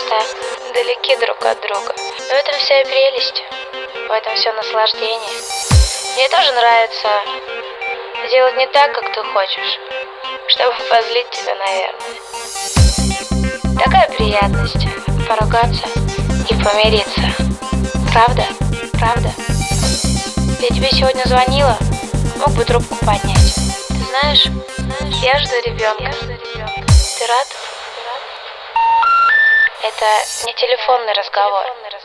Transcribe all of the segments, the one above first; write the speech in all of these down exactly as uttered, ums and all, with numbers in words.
просто далеки друг от друга. В этом вся и прелесть, в этом все наслаждение. Мне тоже нравится делать не так, как ты хочешь, чтобы позлить тебя, наверное. Такая приятность поругаться и помириться. Правда? Правда? Я тебе сегодня звонила, мог бы трубку поднять. Ты знаешь, я жду ребенка. Ты рад? Это не телефонный разговор.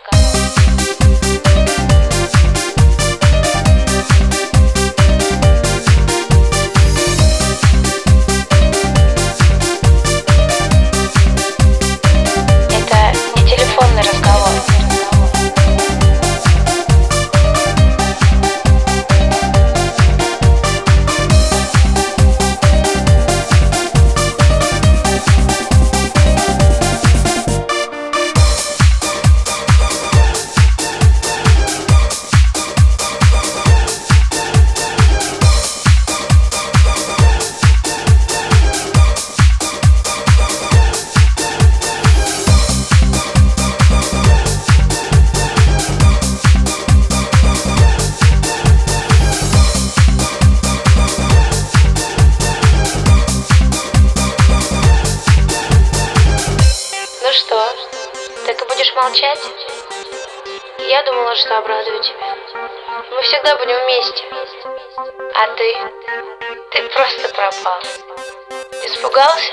Это не телефонный разговор. Ну что, так и будешь молчать? Я думала, что обрадую тебя. Мы всегда будем вместе. А ты? Ты просто пропал. Испугался?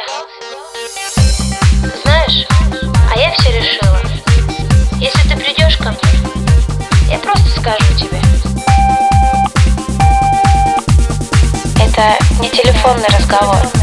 Знаешь, а я все решила. Если ты придешь ко мне, я просто скажу тебе. Это не телефонный разговор.